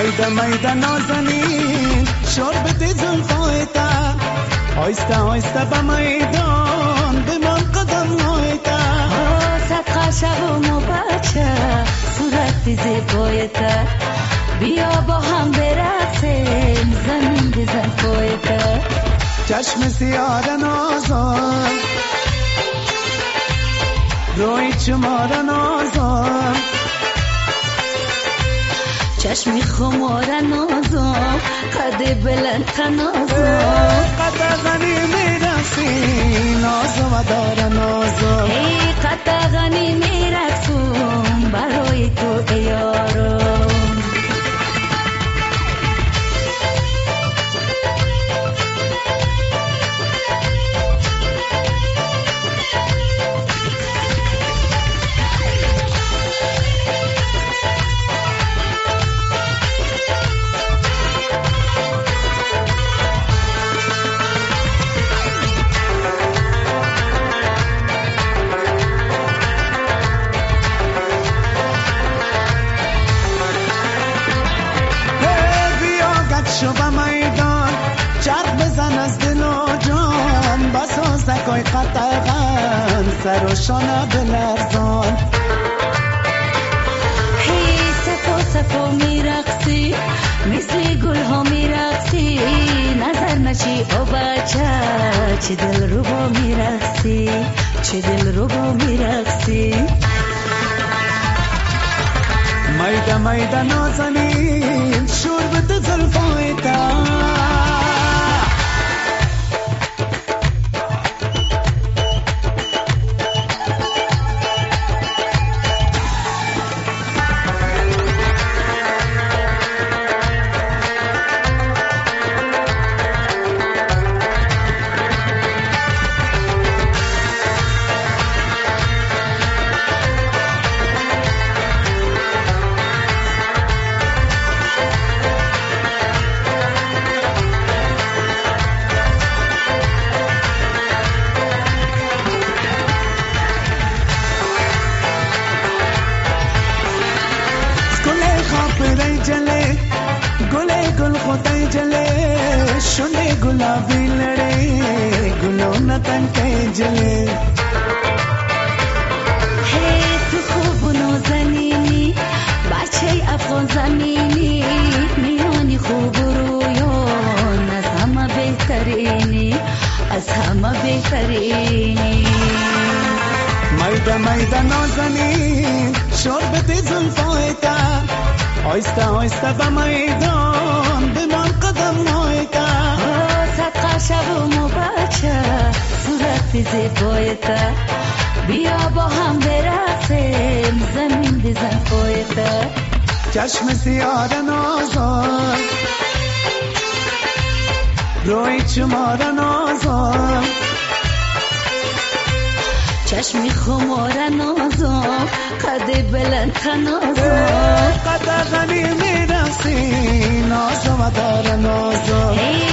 میده نازنین شربت زلفایتا آیسته آیسته به میدان بمان قدم هایتا صدقه شبم و بچه صورت زیبایتا بیا با هم برقصیم زمین بزن پایتا چشم سیاه نازم روی چمار نازم چشمی خمار نازم قد بلند تنازم قد غنی میرسی نازم و دار نازم قد غنی میرقصم برای تو ای یارم شو به میدان چرخ بزن از دل و جان بسازکای قطعان سر و شانه بلرزان صفا صفا میرقصی مثل گل ها میرقصی نظر نشی او بچه چه دل رو با میرقصی چه دل رو با میرقصی میده میده نازنین شربت زلفایتا خاپرای جله گله گل خدای جله شونه گلابی لڑے گلو نتن که جله تو خوب نازنینی بچه افغان زمینی میانی خوب رویان از همه بهترینی از همه بهترینی میده میده نازنین شربت زلفایتا آیسته آیسته به میدان بمان قدم هایتا صدقه شبم و بچه صورت زیبایتا بیا با هم برقصیم زمین بزن پایتا چشم سیاه نازم روی چمار نازم چشمی خمار نازم قد بلند تنازم قد غنی میرسی نازم و دار نازم